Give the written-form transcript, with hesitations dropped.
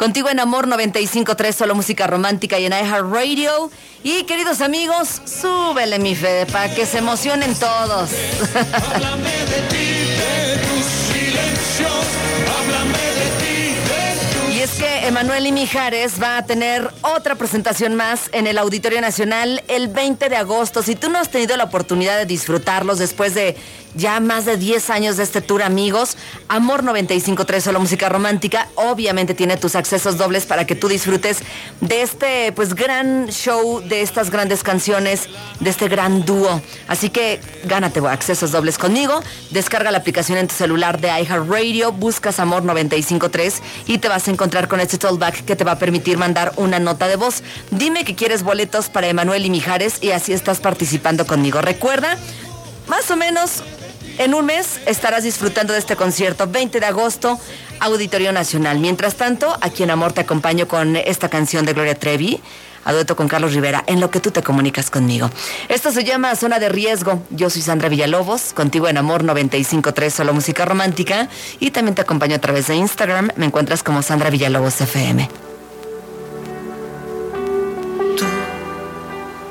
Contigo en Amor 95.3, solo música romántica y en iHeartRadio. Y queridos amigos, súbele mi Fede para que se emocionen todos. Háblame de ti, de tus silencios, háblame de ti, de tus... Y es que Emanuel y Mijares va a tener otra presentación más en el Auditorio Nacional el 20 de agosto. Si tú no has tenido la oportunidad de disfrutarlos después de ya más de 10 años de este tour, amigos, Amor 95.3, solo música romántica, obviamente tiene tus accesos dobles para que tú disfrutes de este pues gran show, de estas grandes canciones, de este gran dúo. Así que gánate accesos dobles conmigo, descarga la aplicación en tu celular de iHeartRadio, buscas Amor 95.3 y te vas a encontrar con este tollback que te va a permitir mandar una nota de voz. Dime que quieres boletos para Emanuel y Mijares y así estás participando conmigo. Recuerda, más o menos en un mes estarás disfrutando de este concierto, 20 de agosto, Auditorio Nacional. Mientras tanto, aquí en Amor te acompaño con esta canción de Gloria Trevi, a dueto con Carlos Rivera, en lo que tú te comunicas conmigo. Esto se llama Zona de Riesgo. Yo soy Sandra Villalobos, contigo en Amor 95.3, solo música romántica, y también te acompaño a través de Instagram. Me encuentras como Sandra Villalobos FM.